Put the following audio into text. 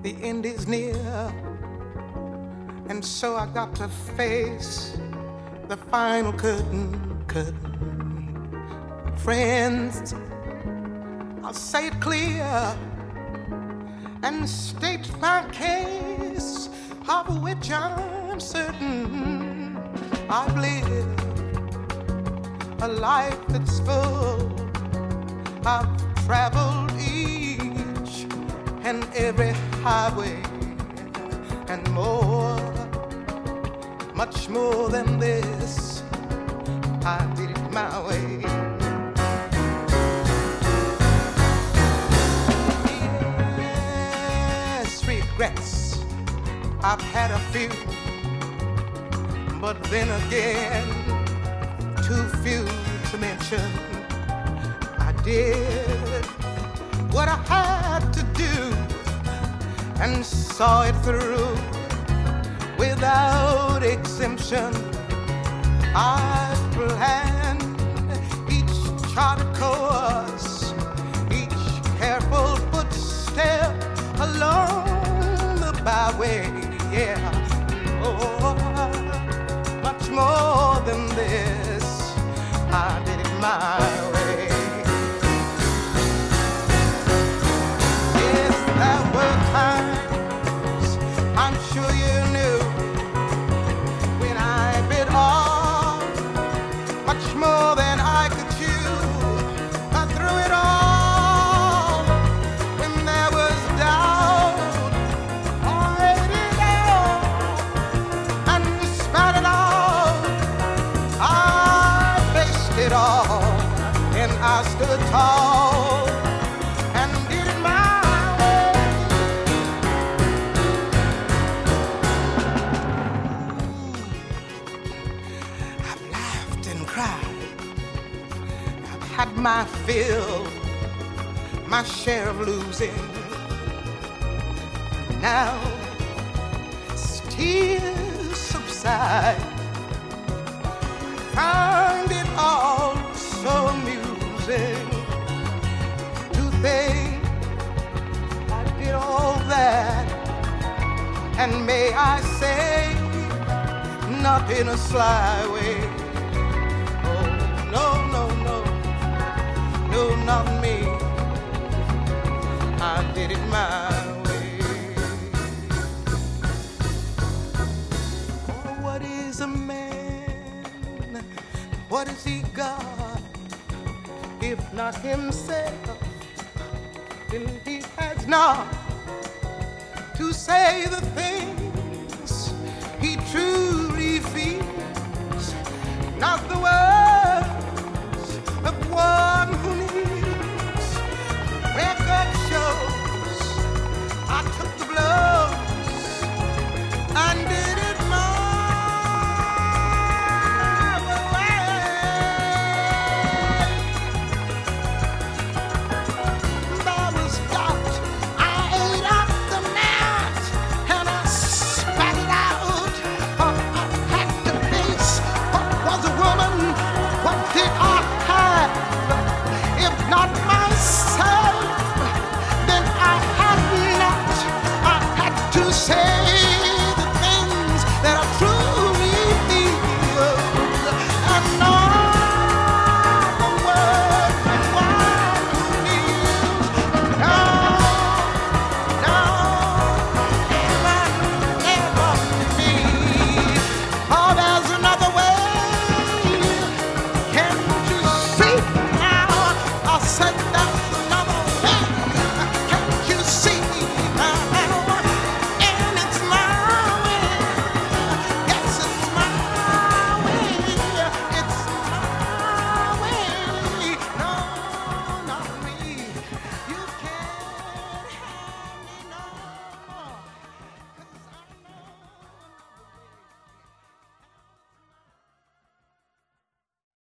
the end is near, and so I got to face the final curtain. Friends, I'll say it clear and state my case, of which I'm certain. I've lived a life that's full. I've traveled each and every highway and more, much more than this. I did it my way. Yes, regrets, I've had a few, but then again, too few to mention. I did what I had to do and saw it through without exemption. I planned each charted course, each careful footstep along the byway. Yeah, oh, much more than this, I did it my way. Yes, there were times, I'm sure you knew, when I bit off much more than I could chew. I threw it all when there was doubt. I ate it all, and despite it all, I faced it all, and I stood tall and did it my way. I've laughed and cried. I've had my fill, my share of losing. Now tears subside. Find it all so amusing to think I did all that, and may I say, not in a sly way. Oh, no, no, no, no, not me. I did it my way. Oh, what is a man? What has he got? If not himself, then he has not to say the things he truly feels, not the words